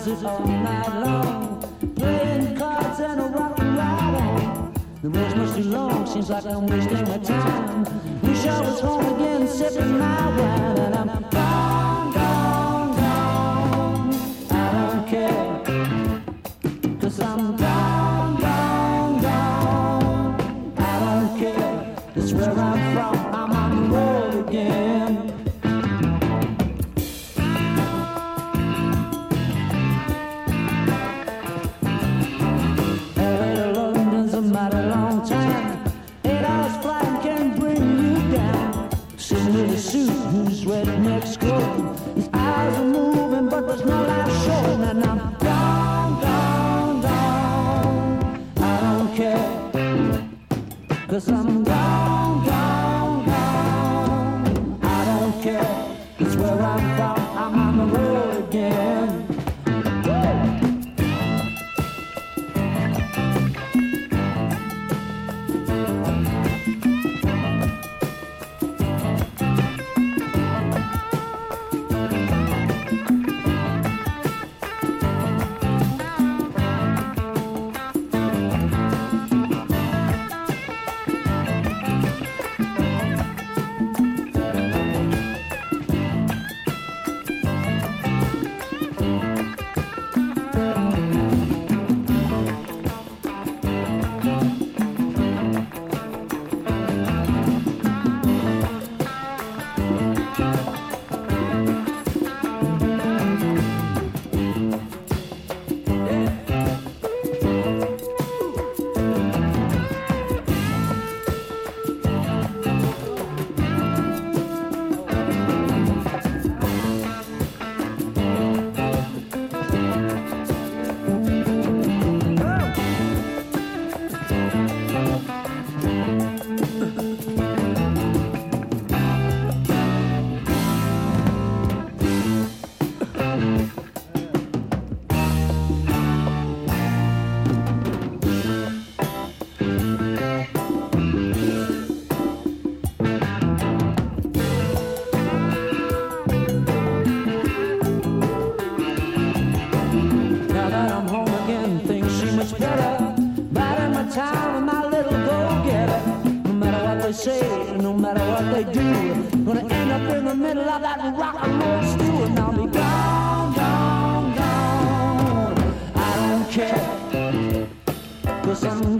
sit all night long, playing cards and a rock and ride on. The road's much too long, seems like I'm wasting my time. Wish I was home again, sipping my wine, and I'm gone, gone, gone. I don't care, 'cause I'm gone, gone, gone. I don't care, it's where I'm from, I'm on the road again. Mighty long time, 8 hours flying can bring you down. Sitting in a suit whose redneck's coat, his eyes are moving but there's no life showing, and I'm gone, gone, gone. I don't care, 'cause I'm gone, gone, gone. I don't care, it's where I'm from, I'm on the road again. No matter what they do, gonna end up in the middle of that rock and roll stew, and I'll be gone, gone, gone. I don't care, 'cause I'm